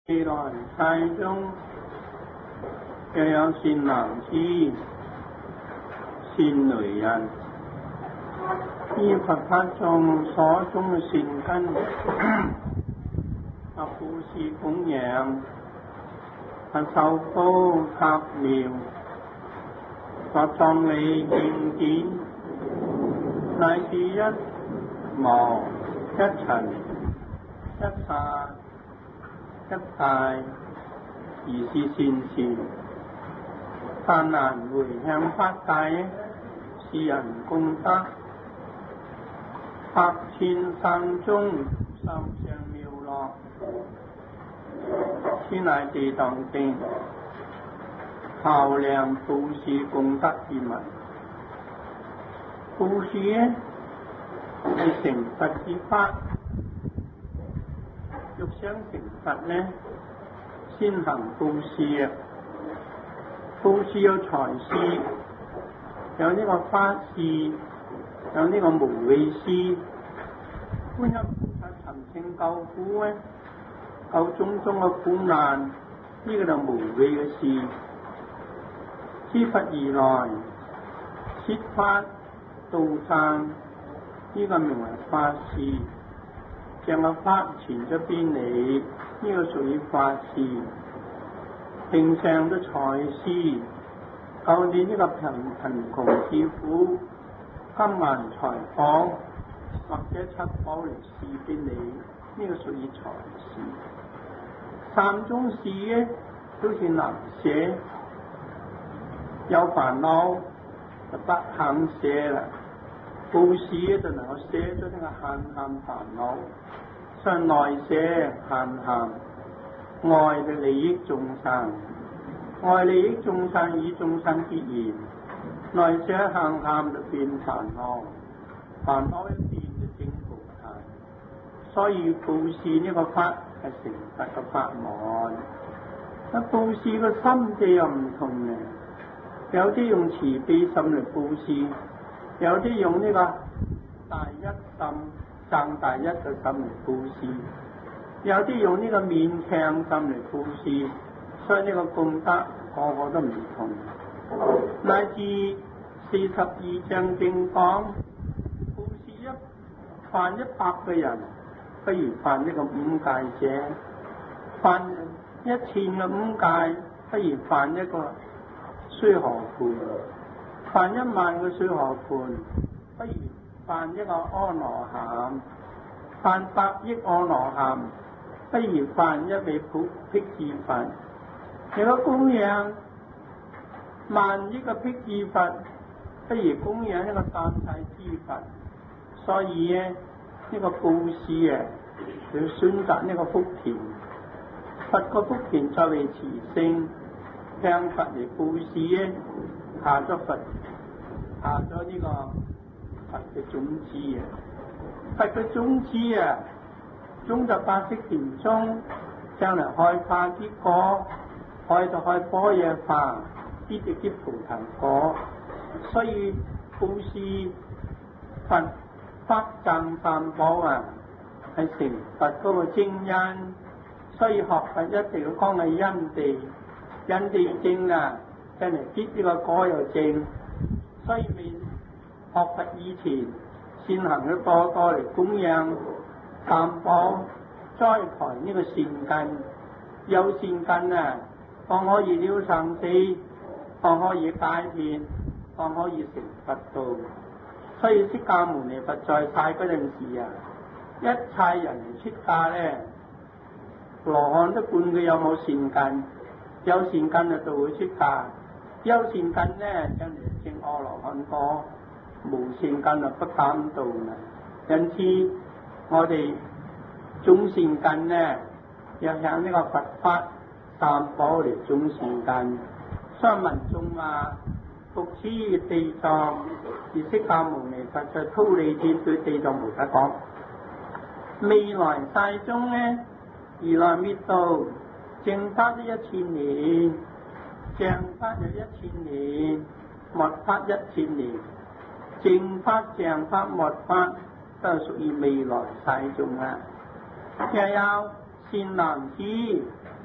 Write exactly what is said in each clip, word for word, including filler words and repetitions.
未來世中又有善男子、善女人，依佛法中所種嘅善根，啊布施供養，啊受報塔廟，啊葬禮獻典，乃至一毛一塵一沙一大，而是善事，但難回向法界，是人功德，百千山中受上妙樂，此乃地藏經效量布施功德之物。布施呢係成佛之法。欲想成佛呢，先行布施啊！布施有財施，有呢個法施，有呢個無畏施。觀音菩薩尋聲救苦呢，救種種嘅苦難，呢、這個就無畏嘅施。諸佛如來設法度眾，呢、這個名為法施。將個法傳咗俾你，呢、這個屬於法施。平常嘅財施，救你呢個貧貧窮之苦，金銀財寶或者七寶嚟施俾你，呢、這個屬於財施。三種施咧都是難捨，有煩惱就不肯捨啦。布施咧就能夠捨咗呢個慳慳煩惱。向內捨慳慳，愛嘅利益眾生，愛利益眾生以眾生結緣，內捨慳慳就變煩惱，煩惱一變就證菩提。所以布施呢個法係成佛嘅法門。啊，布施個心地又唔同嘅，有啲用慈悲心嚟布施，有啲用呢個大一心。爭大一嘅心嚟布施，有啲用呢個勉強心嚟布施，所以呢個功德個個都唔同。乃至四十二章經講，布施一犯一百個人，不如犯呢個五戒者；犯一千個五戒，不如犯一個須河盤；犯一萬個須河盤，不如犯一個阿羅漢，犯百億阿羅漢，不如犯一位普辟支佛。如果供養萬億個辟支佛，不如供養一個三世之佛。所以咧，呢、這個布施啊，要選擇呢個福田。佛個福田作為慈聖，向佛嚟布施咧，下咗佛，下咗呢、這個。佛嘅種子啊，佛嘅種子啊，種就八識田中，將嚟開花結果，開就開般若花，結就結菩提果。所以布施佛法僧三寶啊，係成佛嗰個精因。所以學佛一定要講係因地，因地正啊，真係結呢個果又正。所以未學佛以前，先行咗多多嚟供養三寶，栽培呢個善根。有善根啊，方可以了生死，方可以解脫，方可以成佛道。所以釋迦牟尼佛在世嗰陣時啊，一切人嚟出家咧，羅漢都管佢有冇善根，有善根就到會出家，有善根咧就嚟證阿羅漢果。無善根就不敢到啦，因此我哋種善根呢，要向呢個佛法三寶嚟種善根。所以民眾話復此地藏，而釋迦牟尼佛在忉利天對地藏菩薩講：未來世中呢，如來滅度正法一千年，像法有一千年，末法一千年。正法、像法、末法都係屬於未來世中啊！又有善男子、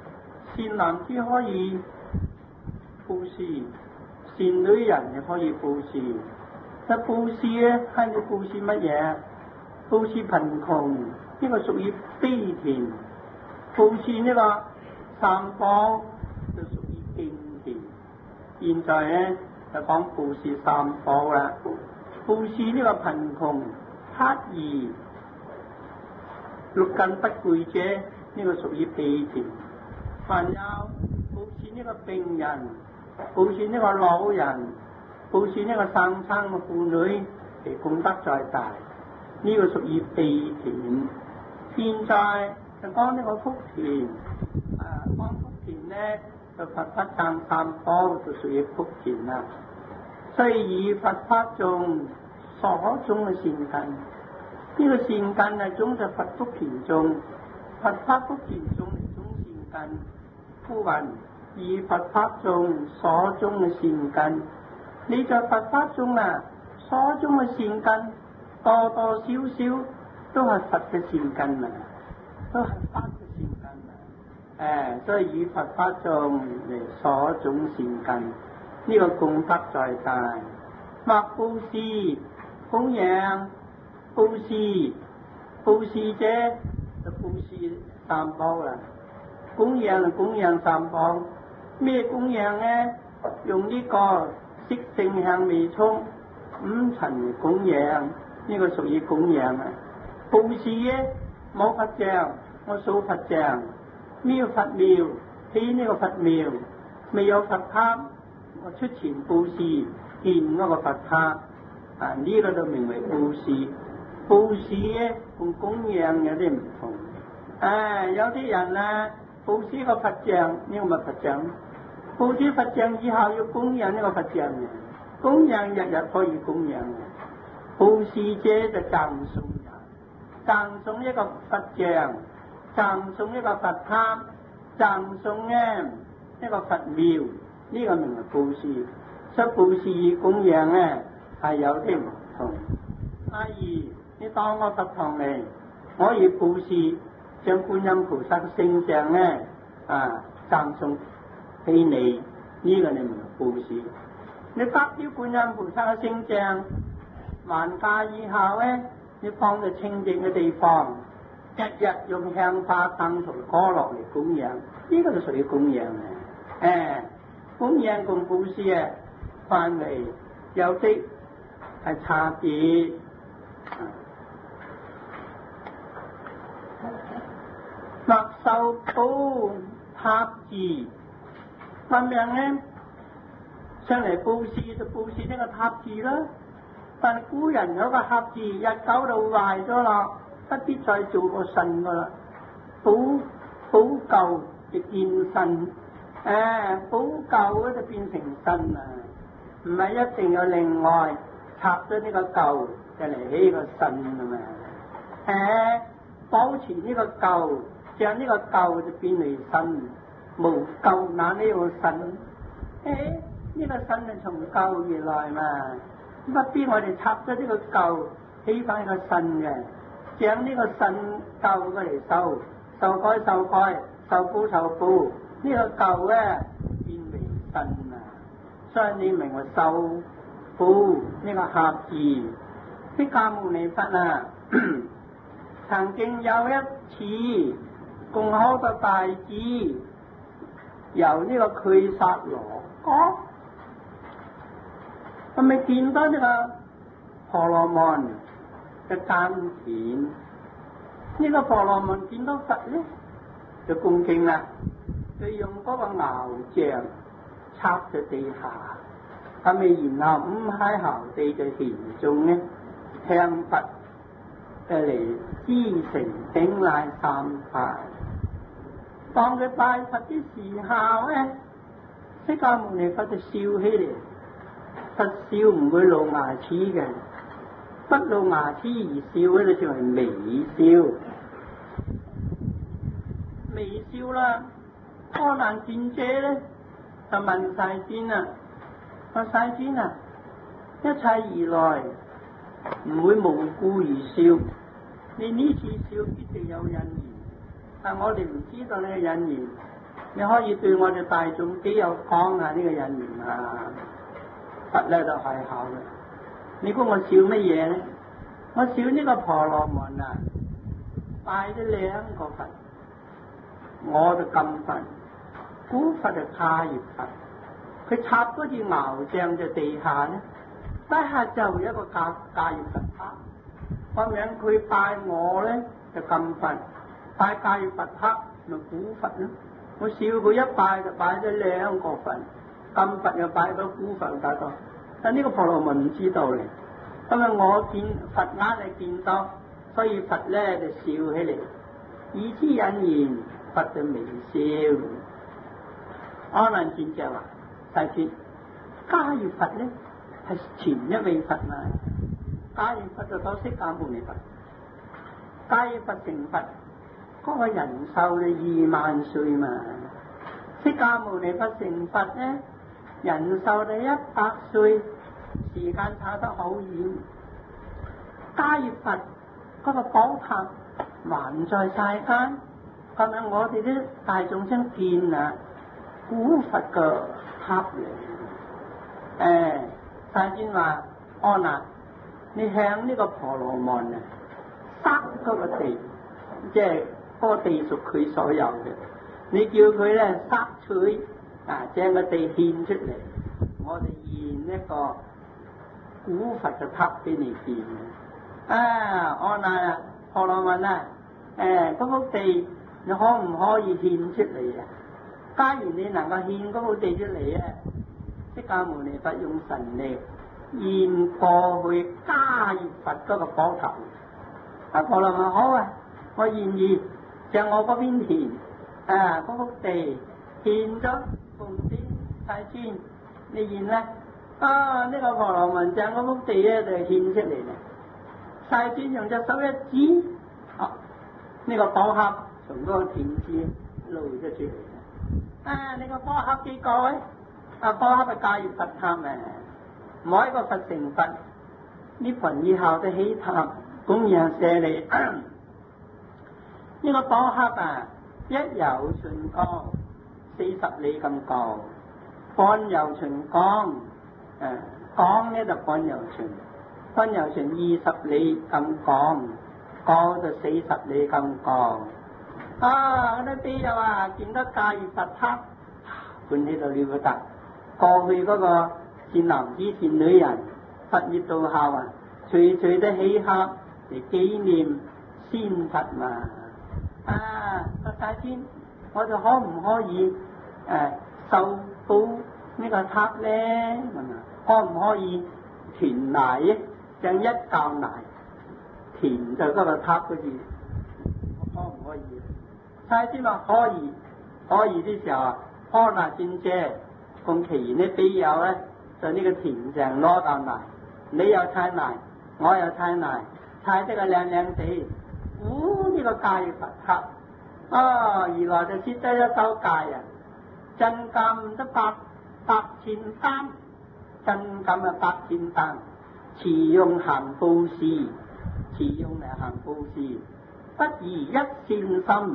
善男子可以布施，善女人亦可以布施。但布施咧，係你布施乜嘢？布施貧窮，呢、這個屬於悲田；布施呢個三寶，就屬於敬田。現在咧就講布施三寶啦。布施呢個貧窮、乞兒、六根不具者，呢、這個屬於悲田。還有布施呢個病人，布施呢個老人，布施呢個生產嘅婦女，其功德再大，呢、這個屬於悲田。現在就講呢個福田，啊講福田咧就佛法贊三寶就屬於福田啦。所以以佛法中所種嘅善根，呢、這個善根係種在佛福田中，佛法福田中嚟種善根。夫云以佛法中所種嘅善根，你在佛法中啊所種嘅善根多多少少都係佛嘅善根啊，都係法嘅善根啊。誒，所以以佛法中嚟所種善根，呢、這個功德再大。或布施供養，布施布施者就布施三寶啦。供養就供養三寶，咩供養咧？用呢個色聲香味觸五塵嚟供養，呢、這個屬於供養啊。布施咧，冇佛像，我掃佛像；咩佛廟，起呢個佛廟；未有佛塔，我出錢布施建嗰個佛塔。啊，呢、這個就名為布施。布施咧同供養有啲唔同。啊，有啲人啊。布施個佛像，呢、這個咪佛像。布施佛像以後要供養呢個佛像嘅，供養日日可以供養嘅。布施者就贈送人，贈送一個佛像，贈送一個佛塔，贈送咧一個佛廟，呢、這個名為布施。所以布施與供養咧係有啲唔同。例如你當我佛堂嚟，我可以布施。將觀音菩薩嘅聖像咧啊贈送俾你，呢、這個你唔係布施。你得咗觀音菩薩嘅聖像，還價以後咧，你放在清淨嘅地方，日日用香花燈同歌樂嚟供養，呢、這個就屬於供養嘅。誒、啊，供養同布施啊，範圍有啲係差別。或受寶塔寺，咁樣咧上嚟布施就布施呢個塔寺啦。但係古人有個塔寺日久就壞咗啦，不必再做個神噶啦。補補舊就見神，誒補舊咧就變成神啦，唔係一定要另外拆咗呢個舊就嚟起個神啊嘛。誒保持呢個舊。將呢個舊就變為神，無舊那呢個神？誒、哎，呢、這個神係從舊而來嘛，不必我哋拆咗呢個舊，起翻個神嘅，將呢個神舊過嚟受，受改受改，受補受補，呢、這個舊咧變為神啊！所以你明話受補呢個合字，釋迦牟尼佛啊，曾經有一次。共考個大子由呢個俱薩羅國，係咪見到呢個婆羅門嘅耕田？呢、這個婆羅門見到佛咧，就恭敬啦，佢用嗰個牛杖插在地下，係咪然後五海豪地嘅田中咧向佛嘅嚟支承頂禮三拜。當佢拜佛啲時候咧，釋迦牟尼佛就笑起嚟，佛笑唔會露牙齒嘅，不露牙齒而笑咧就叫為微笑。微笑啦，阿難見者咧就問世尊啊，話世尊啊，一切如來唔會無故而笑，你呢次笑必定有因緣。但我哋唔知道你嘅因緣， 你可以對我哋大眾幾有講下呢個引言啊？佛咧就係考嘅。你估我笑乜嘢咧？我笑呢個婆羅門啊，拜咗兩個佛，我就禁佛，古佛就迦葉佛。佢插嗰隻牛像在地下咧，底下就有一個迦迦葉佛塔。個名佢拜我咧就禁佛，拜迦葉佛塔咪古佛咯。我笑佢一拜就拜咗兩個佛，禁佛又拜到古佛大多。但呢個婆羅門唔知道咧，因為我見佛眼嚟見到，所以佛咧就笑起嚟，以之引言，佛就微笑。阿難尊者話：大尊，迦葉佛咧係前一位佛嘛，迦葉佛就到釋迦牟尼佛，迦葉佛成佛嗰個人壽咧二萬歲嘛，釋迦牟尼佛成佛咧人壽就一百歲，時間差得好遠。迦葉佛嗰個寶塔還在世間，今日我哋啲大眾先見啊，古佛嘅塔嚟。誒，大尊話：阿難，你向呢個婆羅門啊，塞嗰個地，即係嗰個地屬佢所有嘅，你叫佢咧塞取啊，將個地獻出嚟，我哋現一個古佛嘅塔俾你見啊！阿難啊，婆羅門啊，誒嗰幅地你可唔可以獻出嚟啊？假如你能夠獻嗰幅地出嚟啊，釋迦牟尼佛用神力現過去迦葉佛嗰個寶塔。啊，婆羅門好啊，我願意將我嗰邊田啊嗰幅地獻咗奉俾大尊，你現咧？啊！呢、這個婆羅門將嗰幅地咧就獻出嚟啦，大尊用隻手一指，啊！呢、這個寶盒從嗰個田字露咗出嚟啦。啊！呢、這個寶盒幾個位？啊！寶盒係迦葉佛塔啊，每一個佛成佛，呢盤以後嘅起塔供養舍利。呢個寶盒啊，一由旬高四十里咁高，半由旬江。誒，江咧就半由旬，半由旬二十里咁廣，高就四十里咁高。啊！嗰啲比友啊，見得迦葉佛塔，歡喜到了不得。過去嗰個善男子善女人，佛滅度後啊，隨隨都起鬨嚟紀念先佛嘛。啊！個大尊，我哋可唔可以誒受報呢個塔咧？可唔可以填泥咧？將一嚿泥填在嗰個塔嗰度，可唔可以？大尊話可以，可以啲時候，阿難尊者咁其餘啲比友咧，在呢個田上攞嚿泥，你又砌泥，我又砌泥，砌得個靚靚地，哦！呢、這個迦葉佛塔，啊，原來就設得一首戒啊，真金得百百千擔。真金啊百千擔，持用行布施，持用嚟行布施，不宜一善心，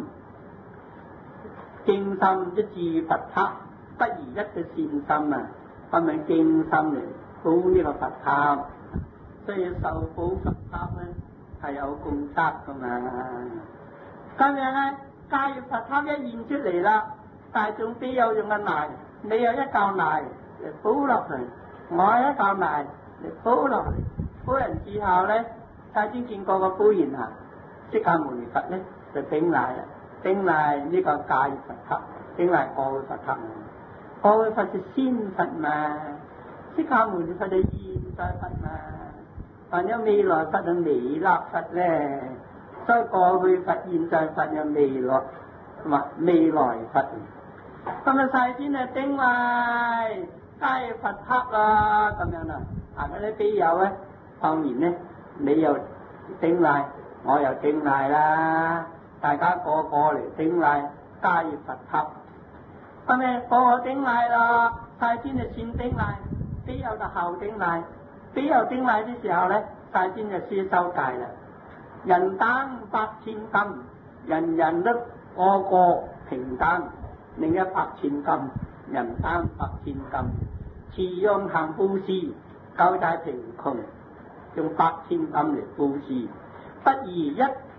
敬心一注佛塔，不宜一嘅善心啊，係咪敬心嚟補呢個佛塔？所以受補佛塔咧係有功德噶嘛。今日咧迦葉佛塔一現出嚟啦，大眾比有用嘅泥，你有一嚿泥嚟補落去。我一嚿泥嚟煲落去，煲完之後咧，大尊見過個煲完啊，釋迦牟尼佛咧就頂禮啦，頂禮呢個迦葉佛塔，頂禮過去佛塔。過去佛就先佛嘛，釋迦牟尼佛就現在佛嘛，還有未來佛就彌勒佛咧，所以過去佛、現在佛有未來同埋未來佛。咁啊，大尊啊頂禮。迦葉佛塔啦，咁樣啦，啊嗰啲比友咧，當然咧，你又頂禮，我又頂禮啦，大家個個嚟頂禮迦葉佛塔。咁咧個個頂禮啦，大尊就先頂禮，比友就後頂禮。比友頂禮嘅時候咧，大尊就先收戒啦。人等百千金，人人都個個平等， 領一百千金，人三百千金，慈用行布施，救濟貧窮，用百千金嚟布施，不如一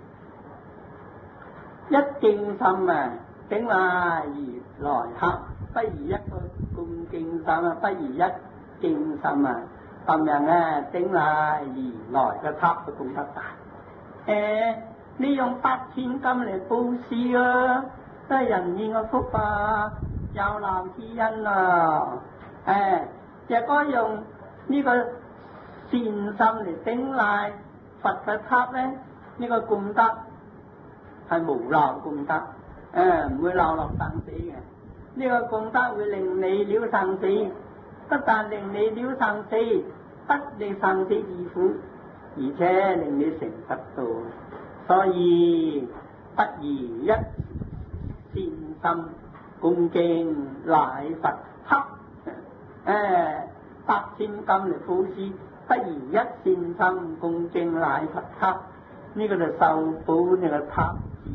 一敬心啊，頂禮而來克，不如一個咁敬心啊，不如一敬心啊，咁樣咧頂禮而來嘅塔都功德大。誒、欸，你用百千金嚟布施啊，都係人現嘅福啊，有難之恩啊。誒、欸，若果用呢個善心嚟頂禮佛嘅塔咧，呢、這個功德係無漏功德，誒、欸、唔會流落生死嘅。呢、這個功德會令你了生死，不但令你了生死，不令生死之苦，而且令你成佛道。所以不如一善心恭敬禮佛塔，誒百千金嚟布施，不如一善心恭敬禮佛塔，呢、這個就受寶呢個塔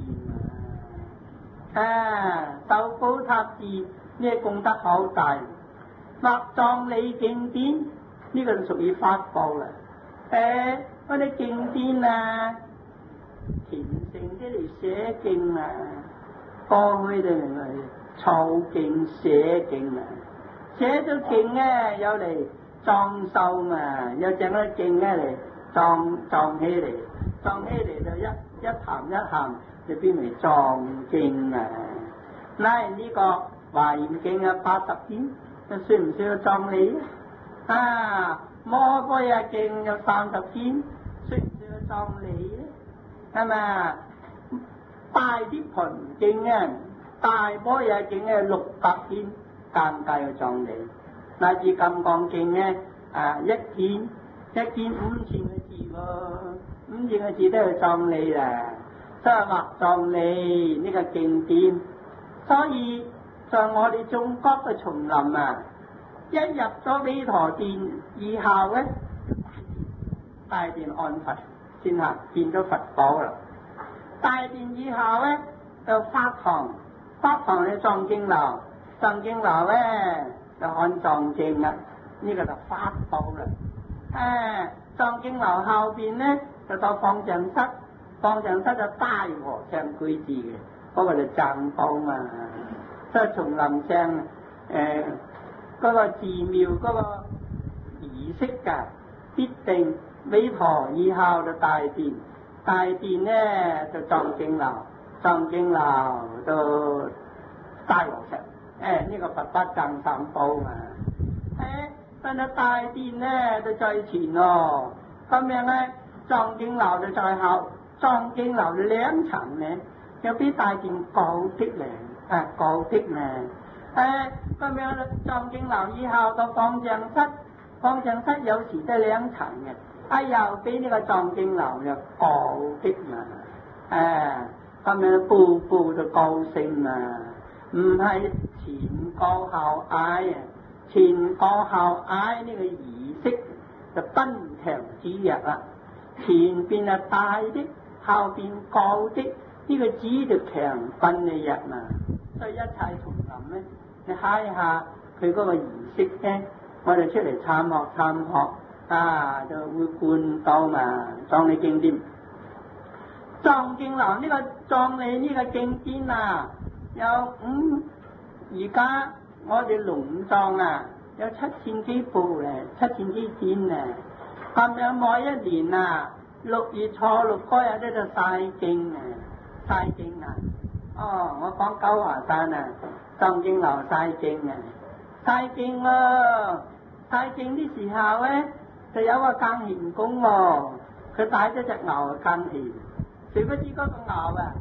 字啊！受寶塔字呢個功德好大，或藏理經典呢、這個就屬於法寶啦。誒嗰啲經典啊，虔誠啲嚟寫經啊，過去就嚟抄經寫經啊，寫咗經咧有嚟裝修嘛，有整啲經咧嚟裝裝起嚟，裝起嚟就一一行一行就變為藏經啊。嗱呢個華嚴經啊八十篇，算唔算有藏理啊？摩訶耶經有三十篇，算唔算有藏理咧？係咪？大啲盤經啊，大摩耶經啊六百篇，間隔有藏理。乃至金剛經咧啊一篇一篇五千個字喎，五千個字都有藏理啊，即係話藏理呢個經典。所以在我哋中國嘅叢林啊，一入咗彌陀殿以後咧，大殿安佛先行見咗佛寶啦。大殿以後咧就法堂，法堂嘅藏經樓，藏經樓咧就看藏經啦，呢、這個就法寶啦。誒、啊，藏經樓後邊咧就到方丈室，方丈室就大和尚居住嘅，嗰、那個就藏寶嘛。即係叢林上誒嗰個寺廟嗰個儀式㗎，必定彌陀以後就大殿，大殿咧就藏經樓，藏經樓就大和尚，誒、哎、呢、這個佛法藏三寶嘛。誒、哎，但係大殿咧就最前咯，咁樣咧藏經樓就最後，藏經樓兩層咧，有比大殿高啲咧。啊，高啲嘛，誒咁樣藏經樓以後到方丈室，方丈室有時都兩層嘅，啊又比呢個藏經樓又高啲嘛，誒咁樣步步就高升嘛，唔係前高後矮啊，前高後矮呢個儀式就奔強指弱啦，前邊啊大啲，後邊高啲，呢、這個指就強奔嘅弱嘛。所以一切叢林咧，你睇下佢嗰個儀式咧，我哋出嚟參學參學啊，就會觀到嘛。藏理經典，藏經樓呢個藏理呢個經典啊，有五而家我哋龍藏啊，有七千幾部咧，七千幾卷咧。咁樣每一年啊，六月初六嗰日咧就曬經啊，曬經啊。哦，我講九華山啊，藏經樓曬經啊，曬經咯，曬經啲時候咧，就有個更賢公喎，佢帶咗隻牛更賢，誰不知嗰個牛啊，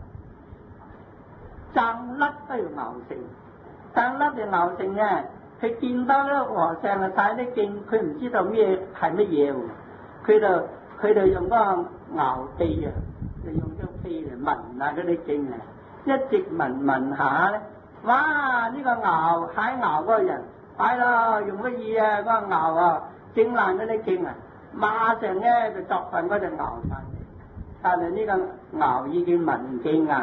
掙甩都要牛繩，掙甩條牛繩啊，佢見到咧和尚啊曬啲經，佢唔知道咩係乜嘢喎，佢就佢就用嗰個牛鼻啊，就用張鼻嚟聞下嗰啲經啊。一直聞聞下咧，哇！呢、這個牛踩牛嗰個人，係咯，用乜嘢啊？嗰、那個牛啊，整爛嗰啲經啊，馬上咧就作訓嗰隻牛翻嚟。但係呢個牛已經聞經啊，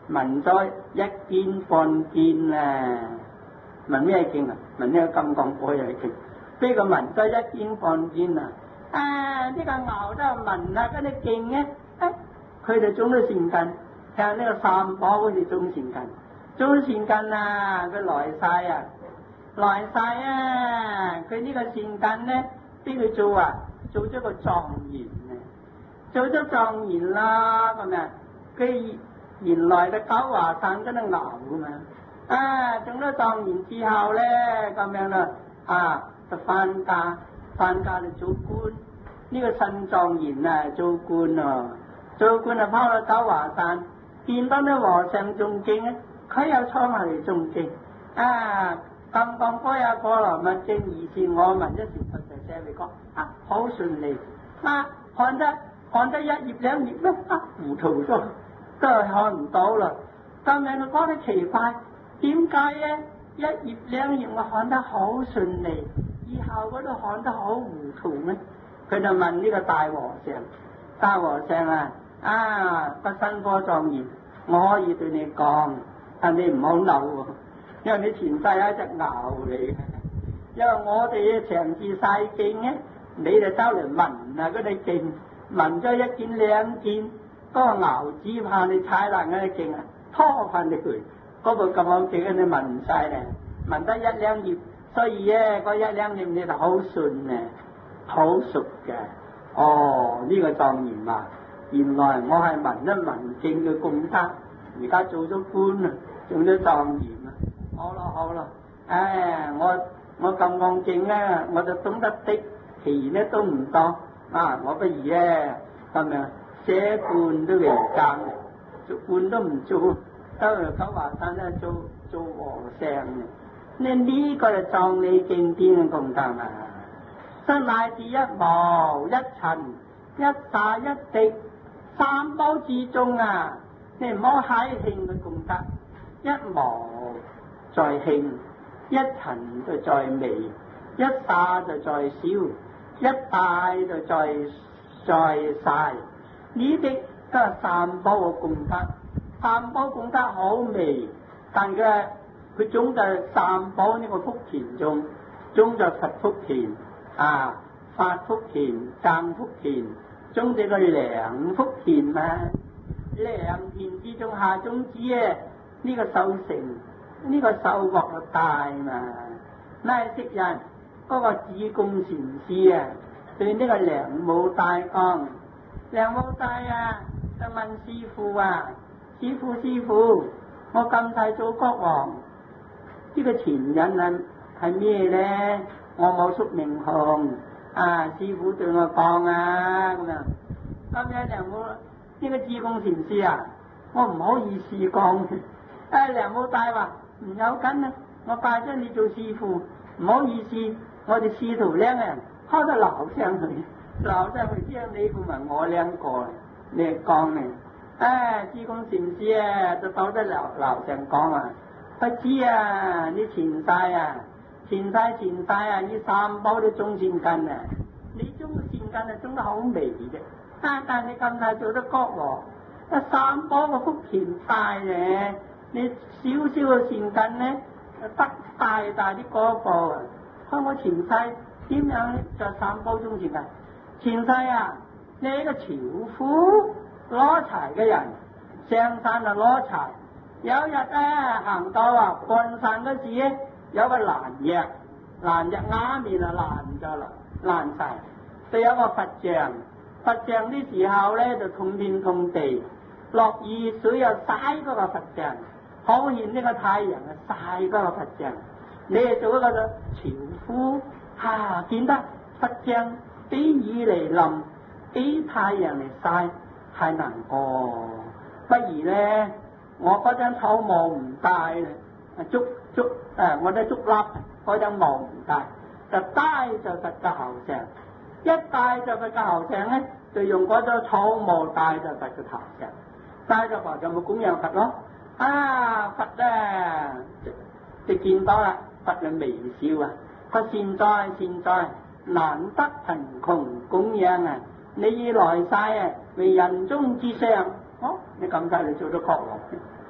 聞咗一肩半肩啊！聞咩經啊？聞呢個金剛般若經。呢個聞咗一肩半肩啊！啊！呢、這個牛都聞啊，嗰啲經咧，誒，佢哋種咗善根，向呢個三寶好似種善根，種善根啊！佢來晒啊，來晒啊！佢呢個善根咧，俾佢做啊，做咗個狀元啊，做咗狀元啦咁啊！佢原來嘅九華山嗰啲牛噶嘛，啊，種咗狀元之後咧，咁樣啦，啊，就翻家，翻家嚟做官。呢、這個新狀元啊，做官啊，做官啊，拋到九華山，見到啲和尚誦經咧，佢又坐埋嚟誦經。啊，金剛般若波羅蜜經二字，我聞一時佛就寫嚟講，啊，好順利。啊，看得看得一頁兩頁咧，啊，糊塗咗。都係看唔到啦，咁樣我覺得奇怪，點解咧？一頁兩頁我看得好順利，以後嗰度看得好糊塗咩？佢就問呢個大和尚，大和尚啊，啊個新科狀元，我可以對你講，但你唔好嬲喎，因為你前世係一隻牛嚟嘅，因為我哋長治晒經咧，你就走嚟聞啊嗰啲經，聞咗一件兩件。嗰個牛只怕你踩爛嗰啲勁啊，拖翻你佢，嗰部咁好勁，你聞唔晒咧，聞得一兩頁，所以咧嗰一兩頁你就好順咧，好熟嘅。哦，呢、這個狀元話，原來我係聞一聞經嘅功德，而家做咗官啊，做咗狀元啊。好咯好咯，唉，我我咁講經咧，我就懂得的，其餘咧都唔多啊，我不如咧咁樣。寫官都嚟爭，做官都唔做，兜嚟九華山咧做做和尚嘅。你呢個就壯麗經典嘅功德啊！身乃至一毛一塵一沙一滴，三寶之中啊，你唔好喺興嘅功德。一毛在興，一塵就在微，一沙就在小，一大就在在晒。呢啲都係三寶嘅功德，三寶功德好微，但佢佢種在三寶呢個福田中，種在佛福田啊、法福田、僧福田，種在個良福田嘛，良田之中下種子嘅呢個收成，呢、這個收穫就大嘛。乃昔日嗰個智公禪師啊，對呢個梁武大講。梁武大啊，就問師父啊，師父師父，我咁大做國王，呢、這個前因啊係咩咧？我冇宿命紅啊，師父對我講啊咁樣。咁樣梁武呢個智公禪師啊，我唔好意思講。誒，梁武大話唔有緊啊，我拜咗你做師父，唔好意思，我哋師徒兩人開得鬧聲去。鬧晒佢知你同埋我兩個，你講呢？唉，智公禪師啊，就走得鬧鬧聲講啊，不知啊，你前世啊，前世前世啊，呢三寶都種善根啊，你種善根啊種得好微啫，啊，但係你咁大做得國王，啊三寶個福田大咧，你少少嘅善根咧，得大大啲果報啊，看我前世點樣就三寶種善根？前世啊，你係一個樵夫攞柴嘅人，上山就攞柴。有一日咧行到啊半山嗰時咧，有個欄藥，欄藥瓦面啊爛咗啦，爛晒。就有個佛像，佛像啲時候咧就通天通地，落雨水又曬嗰個佛像，好顯呢個太陽啊曬嗰個佛像。你係做一個樵夫，嚇、啊、見得佛像。俾雨嚟淋，俾太陽嚟曬，太難過。不如咧，我嗰張草帽唔戴咧，竹竹誒，我啲竹笠嗰張帽唔戴，就戴就佛嘅頭上。一戴就佛嘅頭上咧，就用嗰張草帽戴就佛嘅頭上。戴就話就冇供養佛咯。啊，佛咧就見到啦，佛嘅微笑啊，佢現在現在。難得貧窮供養啊！你來世啊，為人中之上，哦，你咁快就做咗國王，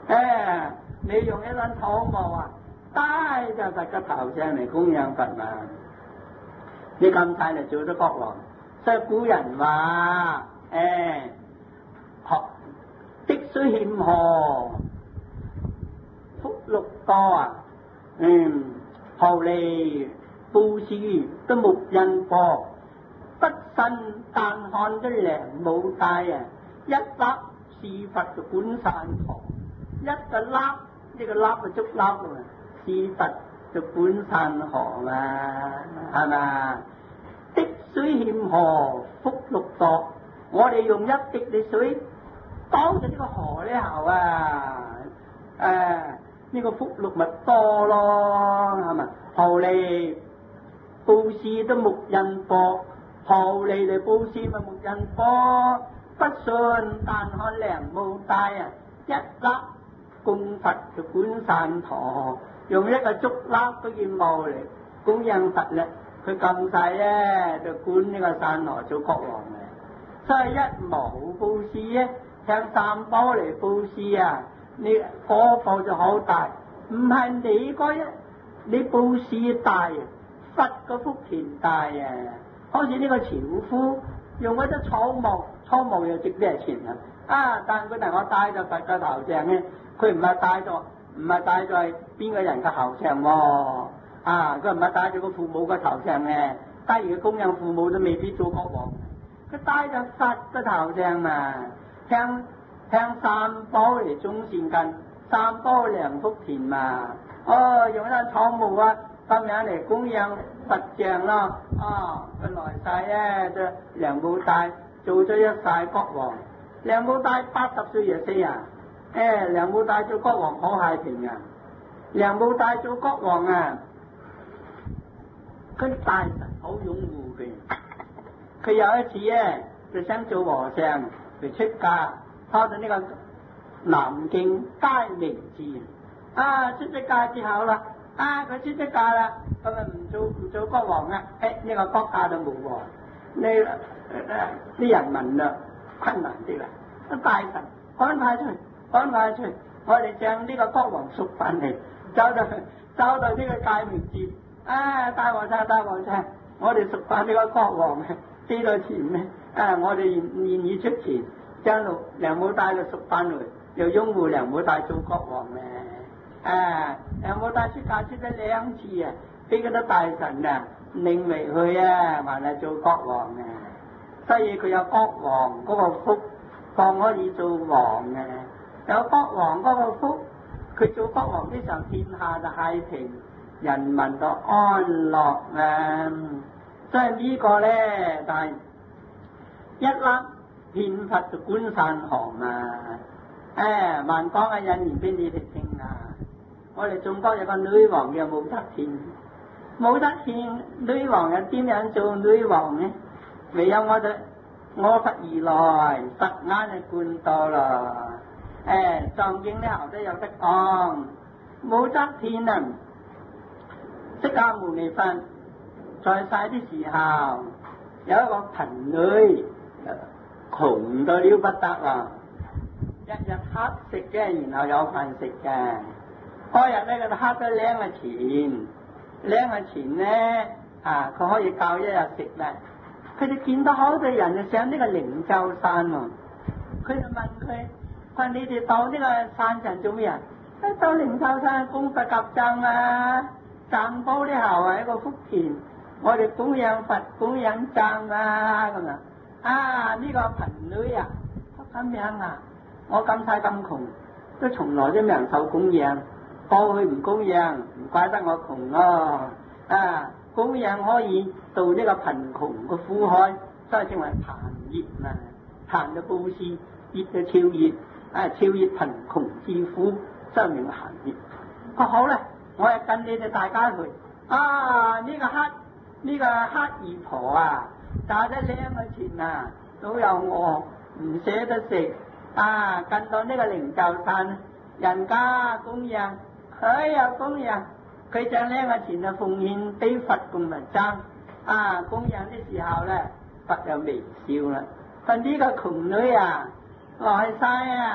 誒，你用一根草木啊，帶就佛個頭上嚟供養佛嘛。你咁睇嚟做咗國王，所以古人話誒，學積水欠河，福祿多啊，嗯，後嚟布施都冇人過，不信但看咗梁武帝啊，一粒是佛就管散河，一個粒呢個粒就足粒啊，是佛就管散河嘛，係嘛？滴水欠河，福祿多。我哋用一滴嘅水當咗呢個河呢後啊，誒、啊、呢、這個福祿咪多咯，係嘛？後嚟布施都冇人播，後嚟嚟布施咪冇人播，不信但看梁武帝啊，一粒供佛就管散河，用一個竹粒嗰件毛嚟供養佛咧。佢咁細咧，就管呢個散河做國王嘅，所以一無布施咧，向三寶嚟布施啊，你果報就好大。唔係你嗰一，你布施大，佛個福田大啊！好似呢個樵夫用嗰隻草木，草木又值咩錢啊？啊！但佢同我戴咗佛個頭像咧，佢唔係戴咗，唔係戴在邊個人嘅頭上喎？啊！佢唔係戴住個父母個頭上嘅，戴住佢供養父母都未必做國王。佢戴咗佛個頭上嘛，向向三寶嚟種善根，三寶良福田嘛。哦，用一粒草木啊咁樣嚟供養佛像咯。啊，佢來世咧就梁武帝做咗一世國王。梁武帝八十歲就死啊！誒、哎，梁武帝做國王好太平啊！梁武帝做國王啊！佢大臣好擁護佢，佢有一次咧就想做和尚嚟出家，跑到呢個南京佳明寺，啊出咗家之後啦，啊佢出咗家啦，咁啊唔做唔做國王啊，誒、哎、呢、這個國家就冇王，呢啲人民啊困難啲啦，大臣安排出去，安排出去，我哋將呢個國王贖翻嚟，走到走到呢個佳明寺。啊！大和尚，大和尚，我哋贖翻呢個國王嘅，幾多錢呢？啊！我哋願願意出錢，將梁武帝就贖翻嚟，又擁護梁武帝做國王咧。啊！梁武帝出家出咗兩次啊，俾嗰啲大臣啊認為佢啊，還係做國王啊。所以佢有國王嗰個福，方可以做王嘅。有國王嗰個福，佢做國王呢時候天下就太平。人民就安樂啊！所以呢個咧，但係一粒獻佛就管散河啊！誒，還講嘅引言俾你哋聽啊！我哋中國有個女王叫武則天，武則天女王又點樣做女王呢？唯有我哋我佛如來實眼就觀到啦！誒，藏經呢後都有得講，武則天啊！釋迦牟尼佛在世啲時候，有一個貧女，窮到了不得啊！日日乞食嘅，然後有飯食嘅。嗰日咧，佢就乞咗兩個錢，兩個錢咧啊，佢可以夠一日食啦。佢哋見到好多人就上呢個靈鷲山喎，佢就問佢：話你哋到呢個山上做咩啊？到靈鷲山供佛及僧啊！三寶呢後係一個福田，我哋供養佛、供養僧啊咁啊！啊呢、這個貧女啊，咁樣啊，我咁細咁窮，都從來都未人受供養，過去唔供養，唔怪得我窮咯。啊，供養可以度呢個貧窮嘅苦海，所以稱為曇葉啊，曇嘅布施，葉嘅超越，啊超越貧窮之苦，所以名曇葉。佢好啦。我係跟你哋大家去啊！呢、這個黑呢、這個黑姨婆啊，打得兩個錢啊，都有餓，唔捨得食啊！跟到呢個靈鷲山，人家供養，佢又供養，佢將兩個錢啊奉獻俾佛供佛僧啊！供養嘅時候咧，佛又微笑啦。但呢個窮女啊，來晒啊，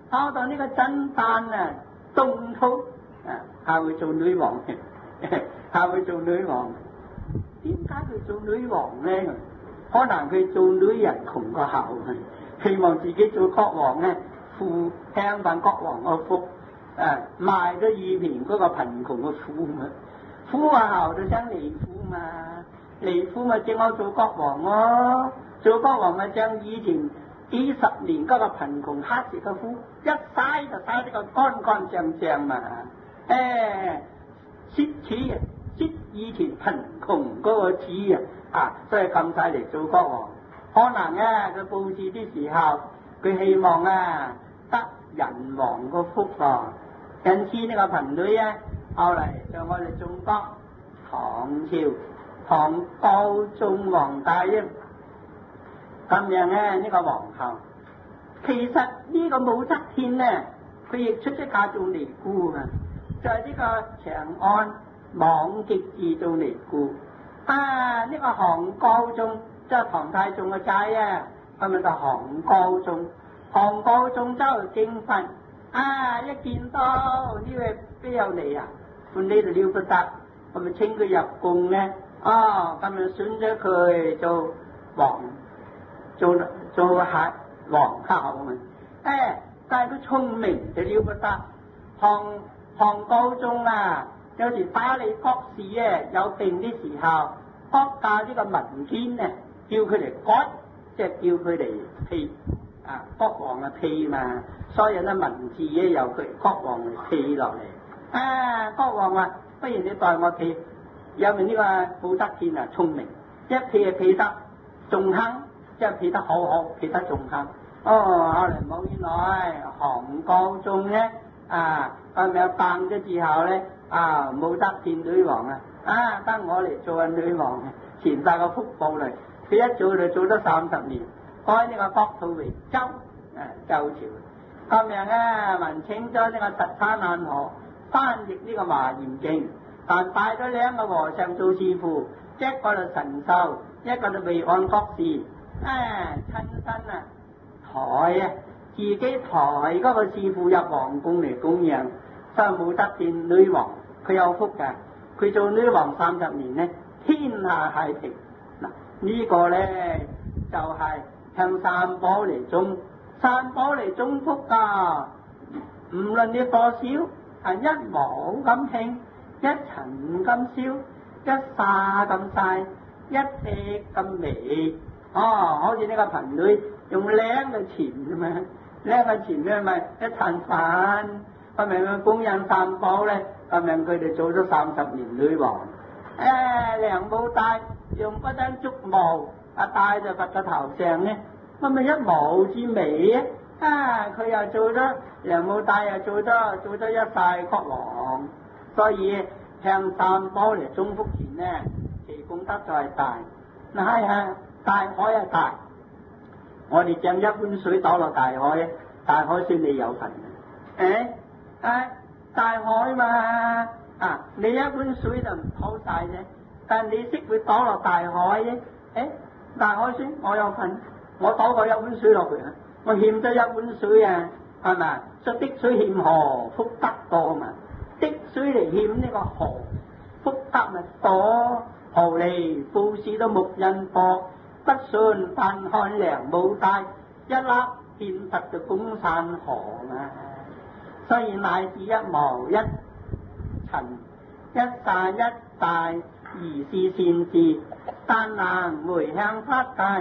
跑到呢個真丹啊東土啊，下去做女王嘅，下去做女王。點解佢做女王咧？可能佢做女人窮過後，希望自己做國王咧，富享翻國王個福，啊賣咗以前嗰個貧窮嘅苦嘛，苦過後就想離苦嘛，離苦咪正好做國王咯、哦，做國王咪將以前幾十年嗰個貧窮黑色嘅苦一嘥就嘥得個乾乾淨淨嘛，誒蝕錢啊！即以前貧窮嗰個紙啊，啊，所以咁晒嚟做國王。可能啊，佢佈置啲時候，佢希望啊得人王個福喎。因此呢個貧女啊，後嚟就我哋中國唐朝唐高宗皇帝啊，咁樣咧呢個皇后。其實呢個武則天咧，佢亦出咗嫁做尼姑啊，就係、是、呢個長安網極寺做尼姑啊！呢、這個韓高宗即係唐太宗嘅仔啊，咁咪就韓高宗。韓高宗走去敬佛啊！一見到呢位邊有嚟啊，歡喜到了不得，咁咪請佢入宮咧。哦，咁咪選咗佢做皇，做做下皇后啊！誒，但係佢聰明就了不得，韓韓高宗啊！有時打理國事啊，有病啲時候，國家呢個文件啊，叫佢嚟改，即係叫佢嚟批啊，國王嘅批嘛，所以咧文字咧由佢國王嚟批落嚟。啊，國王話：不如你代我批，有冇呢個武則天啊聰明，一批就批得仲亨，即係批得好好，批得仲亨。哦，後嚟冇幾耐，韓高宗咧啊，咁樣辦咗之後咧。啊！武則天女王啊！啊，得我嚟做緊女王，傳晒個福報嚟。佢一做就做咗三十年，開呢個國土為周，啊周朝。咁樣啊，文請咗呢個實叉難河翻譯呢個華嚴經，但帶咗兩個和尚做師傅，一個就神秀，一個就備案國事。啊，親身啊抬啊，自己抬嗰個師傅入皇宮嚟供養。所以武則天女王佢有福㗎，佢做女王三十年咧，天下太平。嗱、這個、呢個咧就係、是、向三寶嚟種，三寶嚟種福㗎。唔論你多少，係一毛咁輕，一塵咁少，一沙咁細，一滴咁微。哦，好似呢個貧女用靚嘅錢啫嘛，靚嘅錢咧咪一餐飯。咁咪佢供養三寶咧，咁樣佢哋做咗三十年女王。誒、哎，梁武帝用嗰張竹帽啊戴在佛嘅頭上咧，咁咪一毛之微啊！啊，佢又做咗梁武帝又做咗做咗一世國王，所以向三寶嚟種福田咧，其功德就係大。嗱係啊，大海係大，我哋將一碗水倒落大海，大海算你有份嘅。誒、哎。啊，大海嘛，啊，你一碗水就唔好晒啫，但你識會倒落大海啫，誒，大海先我有份，我倒過一碗水落去啊，我欠咗一碗水啊，係咪？所以滴水欠河，福德多嘛，滴水嚟欠呢個河，福德咪多，何嚟布施都木印波，不信但看梁武帝一粒獻佛就公山河嘛。所以乃至一毛一塵一沙一大，如是善事，但能回向法界。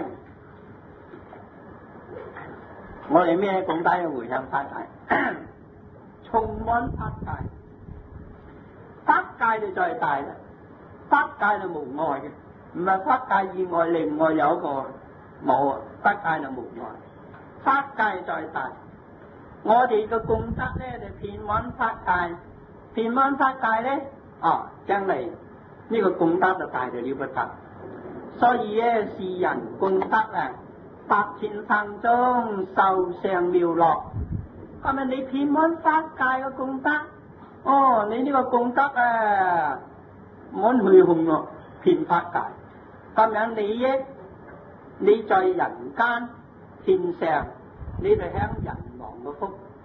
我哋咩咁大嘅回向法界？充滿法界，法界就再大啦，法界就無礙嘅，唔係法界以外另外有一個冇啊，法界就無礙，法界再大。我哋嘅功德咧就遍滿法界，遍滿法界咧，啊，將嚟呢個功德就大到了不得。所以咧，世人功德啊，百千生中受上妙樂。係咪你遍滿法界嘅功德？哦，你呢個功德啊，滿虛空咯，遍法界。咁樣你益你在人間天上，你就享人王嘅福。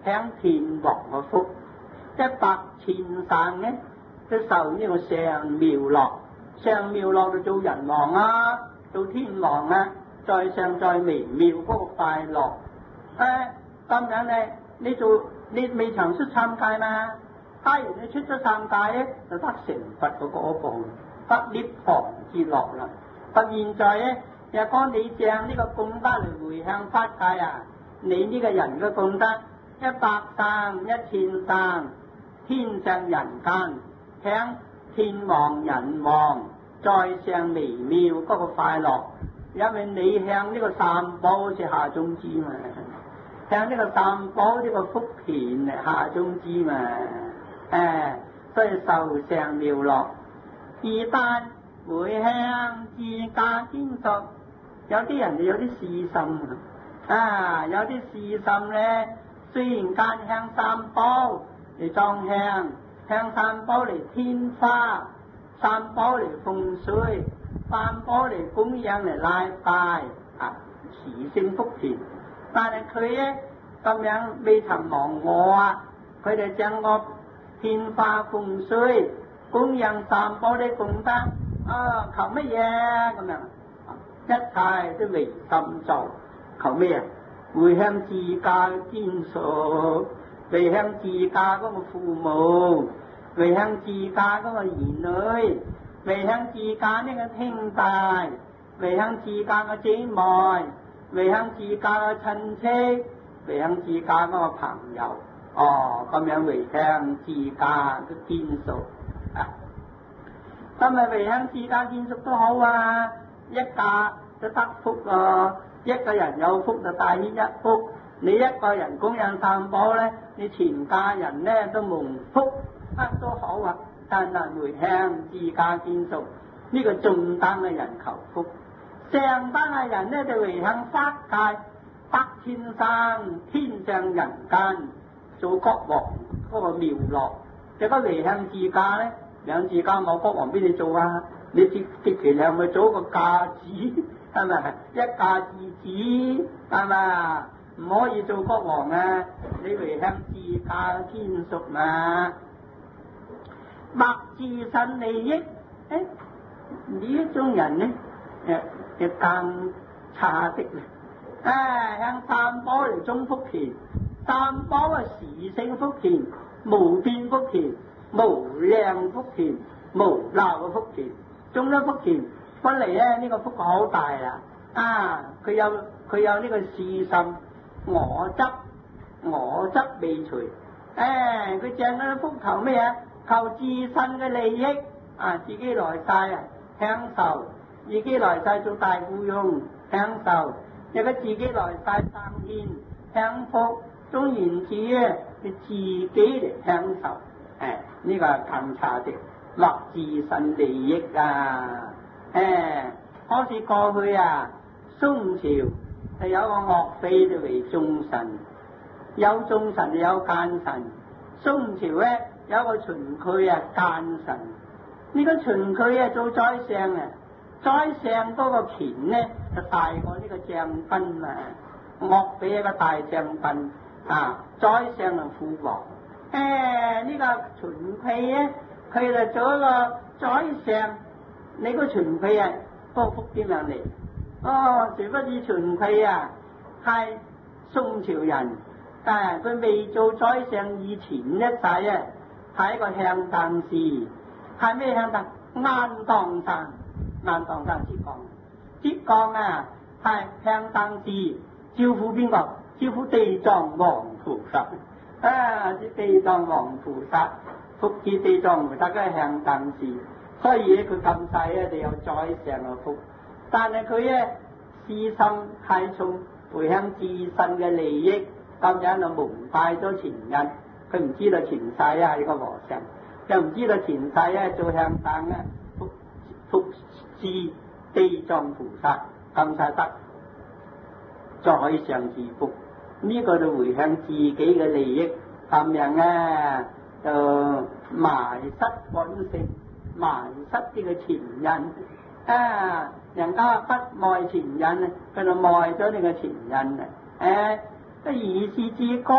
享天王嘅福，一百千生咧都受呢個上妙樂，上妙樂就做人王啊，做天王啊，再上再微妙嗰個快樂。誒咁樣咧，你做你未曾出三界嘛？假如你出咗三界咧，就得成佛嗰個報，得涅槃之樂啦。咁現在咧，若果你將呢個功德嚟回向法界啊，你呢個人嘅功德一百生一千生，天上人間享天王人王，再上微妙嗰個快樂，因為你向呢個三寶是下中之嘛，向呢個三寶呢個福田係下中之嘛，誒，所以受上妙樂。二但回向自家眷屬，有啲人就有啲私心啊，有啲私心咧，雖然間向三寶嚟裝香，向三寶嚟添花，三寶嚟奉水，三寶嚟供養嚟禮拜啊，慈聖福田。但係佢咧咁樣未曾忘我啊，佢哋將個添花奉水供養三寶啲功德啊，求乜嘢咁樣？一切都唯心做，求咩啊？回向自家嘅眷屬，回向自家嗰個父母，回向自家嗰個兒女，回向自家呢個兄弟，回向自家嘅姐妹，回向自家嘅親戚，回向自家嗰個朋友。哦，咁樣回向自家嘅眷屬啊！咁咪回向自家眷屬都好啊，一家就得福啊！一個人有福就帶呢一福，你一個人供養三寶咧，你全家人咧都蒙福，啊都好啊！但係回向自家眷屬，呢、這個中等嘅人求福，上等嘅人咧就回向法界，百千生天上人間做國王嗰個妙樂。如果回向自家咧，兩自家冇國王俾你做啊！你接接其量咪做個架子，係咪？一架自子，係咪？唔可以做國王啊！你回向自家眷屬嘛，默自身利益。誒、哎，呢一種人咧，誒就更差啲啦。誒、哎，向三寶嚟種福田，三寶啊時性福田，無邊福田，無量福田，無漏嘅福田，種咗福田翻嚟咧，呢、這個福好大啦！啊，佢有佢有呢個私心，我執我執未除，誒、哎，佢淨係福求咩啊？求自身嘅利益啊，自己來世啊享受，自己來世做大富翁享受，又佢自己來世生天享福，總言之咧，佢自己嚟享受。誒，呢個係更差啲，落自身利益啊！誒，好似過去啊，宋朝係有個岳飛就為忠臣，有忠臣就有奸臣。宋朝咧有個秦檜啊奸臣，呢、這個秦檜啊做宰相啊，宰相嗰個權咧就大過呢個將軍啊，岳飛一個大將軍啊，宰相同父王。誒、哎，呢、這個秦檜咧，佢就做一個宰相，你個秦檜啊，多福點樣嚟？哦，殊不知秦檜啊，係宋朝人，但係佢未做宰相以前一世啊，係一個向鄧氏，係咩向鄧？安當山，安當山浙江，浙江啊，係向鄧氏招呼邊個？招呼地藏王菩薩。啊！啲地藏王菩薩，福至地藏菩薩都係向鄧氏，所以咧佢咁細咧就有宰相嘅福。但係佢咧私心係從回向自身嘅利益，咁樣就蒙蔽咗前因。佢唔知道前世啊係個和尚，又唔知道前世啊做向鄧啊，福福至地藏菩薩咁晒得，再可以上自福。呢個就回向自己嘅利益，咁樣啊就埋失本性，埋失呢個前因啊！人家不愛前因啊，佢就愛咗呢個前因啊！誒，個如是自覺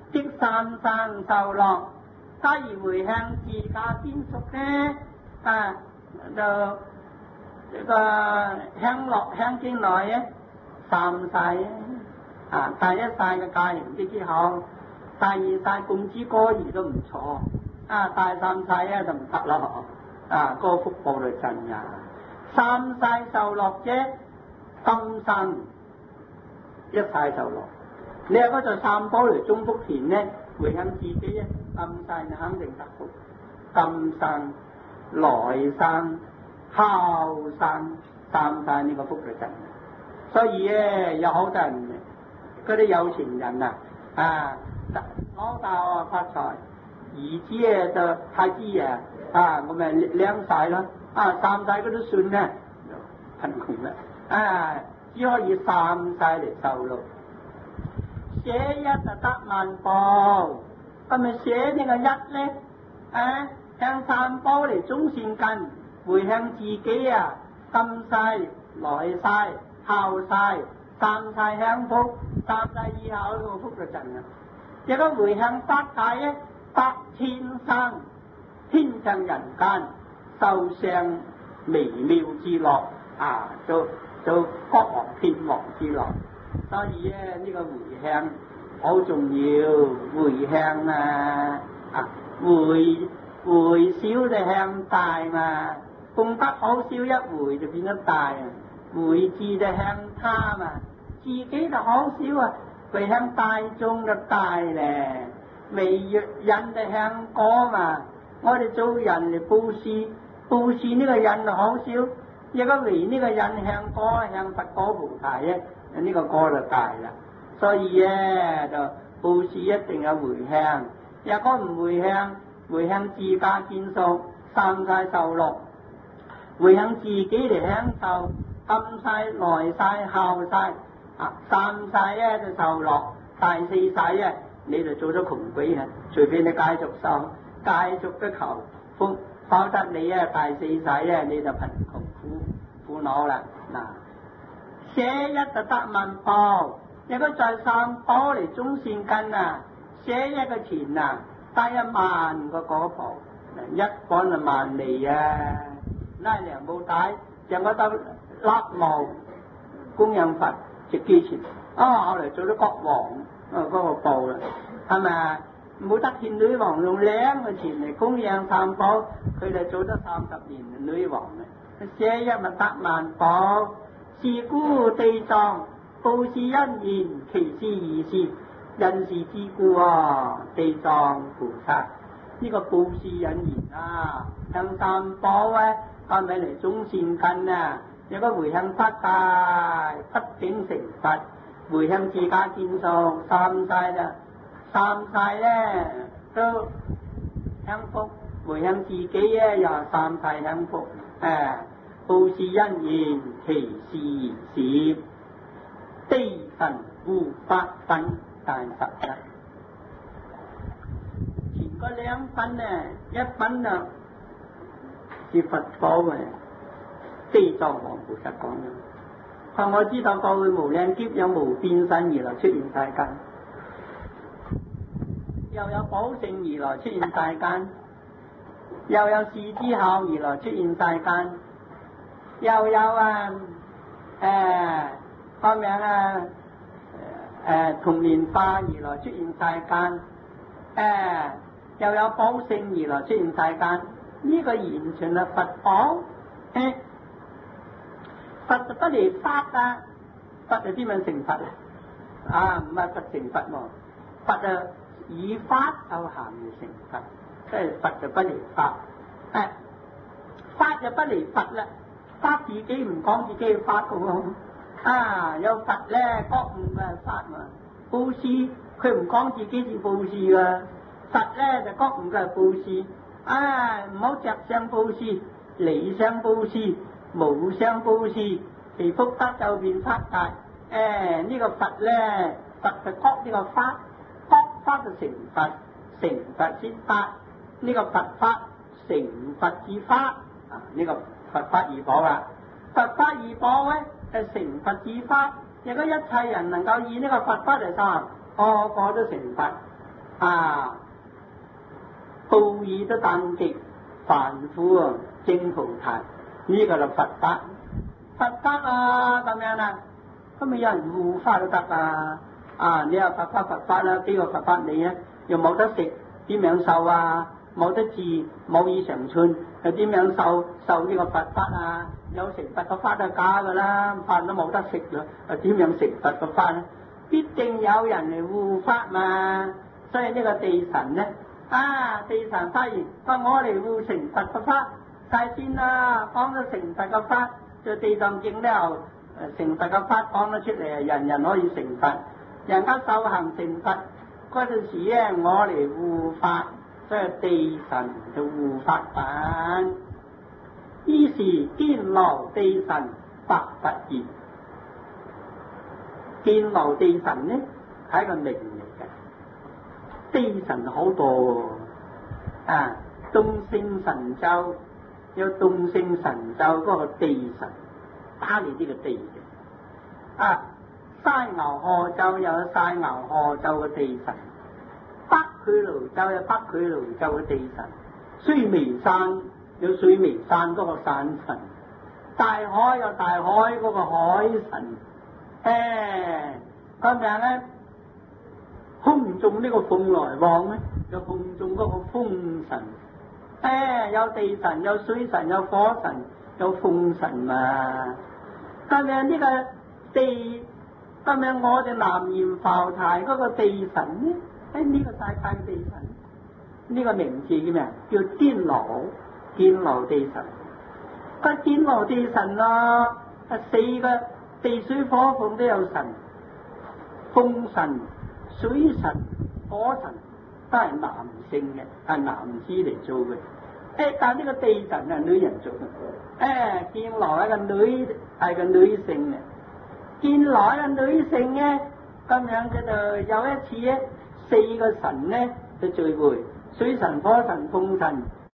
即三生受樂。假如回向自家眷屬咧，啊就呢個享樂享經內咧三世啊，第一世嘅戒行之後，第二世供之歌兒都唔錯，啊第三世咧就唔得咯，啊個福報就盡呀。三世受樂啫，今生一世受樂。你話嗰座三寶嚟中福田咧，回向自己咧，今世就肯定得福。今生、來生、後生，三世呢個福就盡。所以咧，有好多人嗰啲有錢人啊，啊老豆啊發財，兒子咧就太子爺啊，我咪兩世咯，啊三世嗰都算咧，貧窮啦，啊只可以三世嚟受樂。寫一就得萬寶，咁咪寫呢個一咧，啊向三寶嚟種善根，回向自己啊，今世、來世、後世，三世享福，三世以後呢個福就盡啦。如果回向法界咧，百千生天上人間，受上微妙之樂啊，做做國王天王之樂。所以咧呢個回向好重要，回向啊啊回回少就向大嘛，功德好少一回就變咗大啊，回字就向他嘛，自己就好少啊，回向大眾就大咧，微弱人就向果嘛，我哋做人嚟布施，布施呢個人就好少，如果為呢個人向果向佛果菩提咧，呢個果就大啦。所以咧就布施一定有回向，如果唔回向，回向自家眷屬，三世受樂，回向自己嚟享受，今世、來世、後世啊，三世咧就受樂，第四世咧你就做咗窮鬼啊，除非你繼續受，繼續嘅求福，否則你啊第四世咧你就貧窮苦苦惱啦。嗱，寫一就得萬寶，如果在三寶嚟種善根啊，寫一個錢啊，得一萬個果報，一講就萬利啊！拉糧冇帶，就我得立毛供養佛值幾錢？啊，後嚟做咗國王，啊嗰、那個報啦，係咪啊？冇得見女王用兩個錢嚟供養三寶，佢哋做咗三十年女王啦。寫一咪得萬寶，是故地藏布施因緣，其事如是。因是之故啊，地藏菩薩呢、這個布施因緣啊，向三寶咧，係咪嚟種善根啊？如果回向法界，不竟成佛；回向自家眷屬，三世啦，三世咧都享福；回向自己咧又三世享福。誒、啊，布施因緣，其事如是。地神護法品大十啦，前嗰兩品咧，一品啊是佛果嘅，地藏王菩薩講嘅。話我知道過去無量劫有無變身而來出現世間，又有寶性而來出現世間，又有事之後而來出現世間，又有啊誒個名啊誒童蓮化而來出現世間，誒又有寶性而來出現世間，呢、這個完全係佛寶。誒佛就不離法啊，佛就點樣成佛啊？啊唔係佛成佛喎，佛啊以法有行而成佛，即係佛就不離法，誒法就不離佛啦，法自己唔講自己嘅法嘅喎。啊有佛咧覺悟嘅法嘛，布施佢唔講自己是布施噶，佛咧就覺悟嘅係布施，啊唔好着相布施，離相布施，無相布施，其福德就變法大。誒呢個佛咧，佛就覺呢個法，覺法就成佛，成佛之法，呢個佛法成佛之法，啊呢個佛法二寶啦，佛法二寶咧。係成佛之法，如果一切人能夠以呢個佛法嚟修，個個都成佛。 啊，布爾都等極凡夫啊，證菩提，呢、這個就佛法，佛法啊咁樣啊，咁咪有人護法都得啊，啊你話佛法佛法啦，邊個佛法你啊？又冇得食，點樣受啊？冇得治，冇以常寸，又點樣受受呢個佛法啊？有成佛嘅法就假噶啦，飯都冇得食啦，又點樣成佛嘅法咧？必定有人嚟護法嘛，所以呢個地神咧，啊地神發現，話我嚟護成佛嘅法，大仙啦，講咗成佛嘅法，就地藏經咧又成佛嘅法講咗出嚟，人人可以成佛，人家修行成佛嗰陣時咧，我嚟護法。所以地神就護法版，於是堅牢地神白佛言，堅牢地神呢係一個名嚟嘅，地神好多啊，東勝神州有東勝神州嗰個地神打理呢個地嘅，啊西牛賀州有西牛賀州嘅地神。北俱盧洲有北俱盧洲嘅地神，須彌山有須彌山嗰個山神，大海有大海嗰個海神，誒咁樣咧，空中呢個鳳來旺咧，有空中嗰個風神，誒有地神有水神有火神有風神嘛，咁樣呢個地，咁樣我哋南閻浮提嗰個地神咧。喺呢個世界地神，呢、這個名字叫咩啊？叫堅牢，堅牢地神。個堅牢地神啊，啊四個地水火風都有神，風神、水神、火神都係男性嘅，係男子嚟做嘅。誒，但呢個地神係女人做嘅。誒，堅牢係個女，係個女性嘅。堅牢係個女性嘅，咁樣嘅就有一次咧。四個神咧嘅聚會，水神、火神、風神